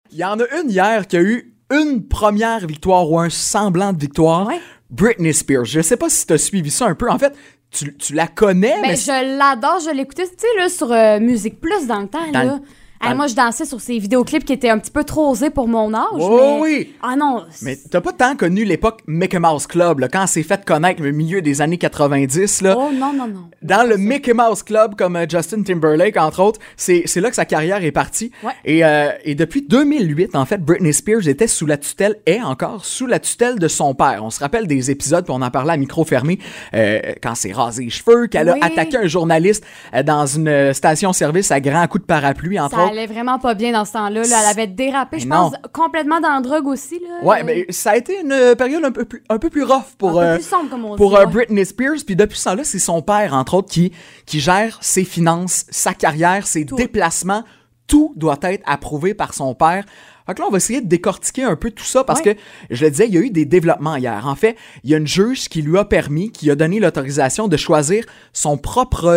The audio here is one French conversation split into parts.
Il y en a une hier qui a eu une première victoire ou un semblant de victoire. Ouais. Britney Spears. Je sais pas si tu as suivi ça un peu. En fait, tu la connais, Ben, mais... je l'adore, je l'écoutais, tu sais, là, sur Musique Plus dans le temps, là. Moi, je dansais sur ces vidéoclips qui étaient un petit peu trop osés pour mon âge. Oh oui! Ah non! Mais t'as pas tant connu l'époque Mickey Mouse Club, là, quand elle s'est fait connaître le milieu des années 90, là. Oh non. Dans le Mickey Mouse Club, comme Justin Timberlake, entre autres, c'est là que sa carrière est partie. Ouais. Et depuis 2008, en fait, Britney Spears était est encore sous la tutelle de son père. On se rappelle des épisodes, puis on en parlait à micro fermé, quand c'est rasé les cheveux, qu'elle a attaqué un journaliste dans une station-service à grands coups de parapluie, entre autres. Ça allait vraiment pas bien dans ce temps-là. Là. Elle avait dérapé, je pense, complètement dans la drogue aussi. Là. Ouais, mais ça a été une période un peu plus rough pour, un peu plus sombre, comme on pour dit, Britney Spears. Puis depuis ce temps-là, c'est son père, entre autres, qui gère ses finances, sa carrière, ses déplacements. Tout doit être approuvé par son père. Fait que là, on va essayer de décortiquer un peu tout ça parce que, je le disais, il y a eu des développements hier. En fait, il y a une juge qui lui a permis, qui a donné l'autorisation de choisir son propre,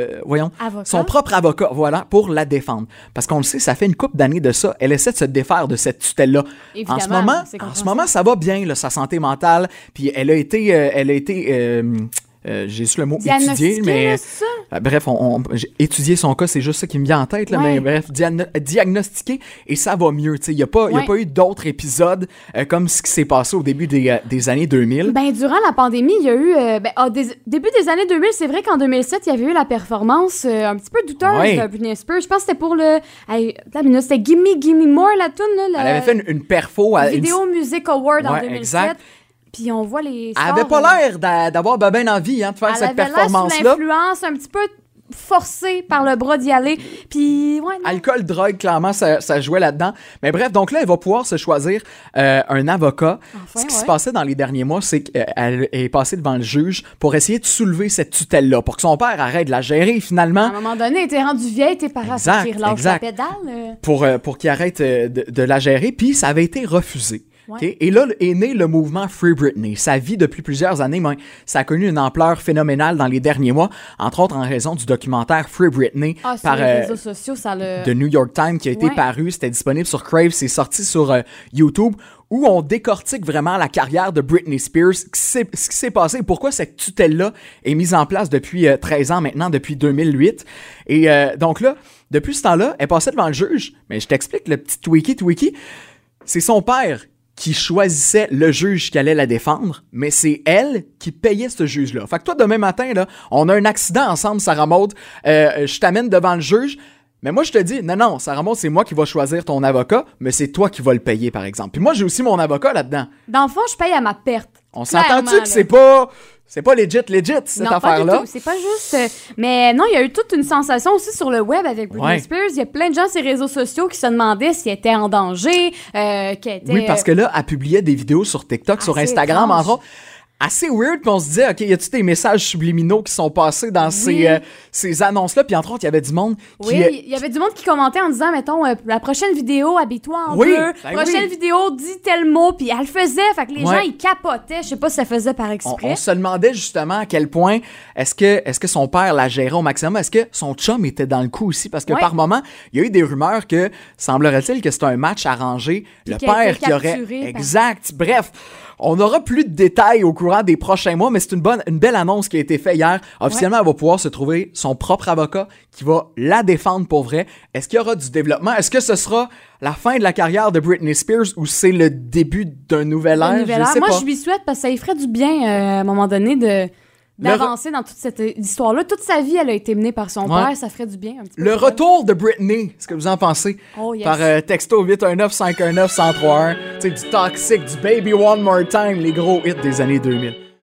avocat, voilà, pour la défendre. Parce qu'on le sait, ça fait une couple d'années de ça. Elle essaie de se défaire de cette tutelle-là. Évidemment, en ce moment, ça va bien, là, sa santé mentale. Puis elle a été j'ai su le mot étudier, mais bref, j'ai étudié son cas, c'est juste ça qui me vient en tête, là, mais bref, diagnostiqué, et ça va mieux, tu sais, il y a pas eu d'autres épisodes comme ce qui s'est passé au début des années 2000. Ben, durant la pandémie, il y a eu, début des années 2000, c'est vrai qu'en 2007, il y avait eu la performance un petit peu douteuse de Britney Spears. Je pense que c'était pour c'était Gimme More, la toune, là. Elle avait fait une perfo à Vidéo Music Award en 2007. Exact. Puis on voit les stars. Elle avait pas l'air d'avoir ben envie de faire cette performance-là. Elle avait l'air sous l'influence, un petit peu forcée par le bras d'y aller. Puis, alcool, drogue, clairement, ça jouait là-dedans. Mais bref, donc là, elle va pouvoir se choisir un avocat. Enfin, ce qui se passait dans les derniers mois, c'est qu'elle est passée devant le juge pour essayer de soulever cette tutelle-là, pour que son père arrête de la gérer, finalement. À un moment donné, elle était rendue vieille, tes parents relâchent la pédale. Pour qu'il arrête de la gérer, puis ça avait été refusé. Okay? Et là est né le mouvement Free Britney. Ça vit depuis plusieurs années, mais ça a connu une ampleur phénoménale dans les derniers mois, entre autres en raison du documentaire Free Britney par les réseaux sociaux, de New York Times qui a été paru. C'était disponible sur Crave, c'est sorti sur YouTube, où on décortique vraiment la carrière de Britney Spears, ce qui s'est passé, pourquoi cette tutelle-là est mise en place depuis 13 ans maintenant, depuis 2008. Et donc là, depuis ce temps-là, elle passait devant le juge, mais je t'explique le petit tweaky, c'est son père qui choisissait le juge qui allait la défendre, mais c'est elle qui payait ce juge-là. Fait que toi, demain matin, là, on a un accident ensemble, Sarah Maud, je t'amène devant le juge, mais moi, je te dis, non, Sarah Maud, c'est moi qui va choisir ton avocat, mais c'est toi qui vas le payer, par exemple. Puis moi, j'ai aussi mon avocat là-dedans. Dans le fond, je paye à ma perte. On s'entend-tu que c'est pas legit, cette affaire-là? Non, pas du tout. C'est pas juste... Mais non, il y a eu toute une sensation aussi sur le web avec Britney Spears. Il y a plein de gens sur les réseaux sociaux qui se demandaient si elle était en danger, qu'elle était... Oui, parce que là, elle publiait des vidéos sur TikTok, sur Instagram, entre autres. Assez weird, puis on se disait, OK, y a-tu des messages subliminaux qui sont passés dans ces annonces-là? Puis entre autres, il y avait du monde qui... Oui, il y avait du monde qui commentait en disant, mettons, la prochaine vidéo, habille-toi en bleu, prochaine vidéo, dis tel mot, puis elle le faisait, fait que les gens, ils capotaient. Je sais pas si ça faisait par exprès. On se demandait justement à quel point est-ce que son père la gérait au maximum? Est-ce que son chum était dans le coup aussi? Parce que par moment, il y a eu des rumeurs que, semblerait-il que c'était un match arrangé. Puis le père qui aurait... Exact. Bref, on aura plus de détails au courant des prochains mois, mais c'est une belle annonce qui a été faite hier. Officiellement, elle va pouvoir se trouver son propre avocat qui va la défendre pour vrai. Est-ce qu'il y aura du développement? Est-ce que ce sera la fin de la carrière de Britney Spears ou c'est le début d'un nouvel ère? Moi, je lui souhaite parce que ça lui ferait du bien à un moment donné d'avancer dans toute cette histoire-là. Toute sa vie, elle a été menée par son père. Ça ferait du bien un petit peu. Le retour de Britney, est-ce que vous en pensez? Oh, yes. Par texto 819-519-1031. Tu sais, du Toxic, du Baby One More Time, les gros hits des années 2000.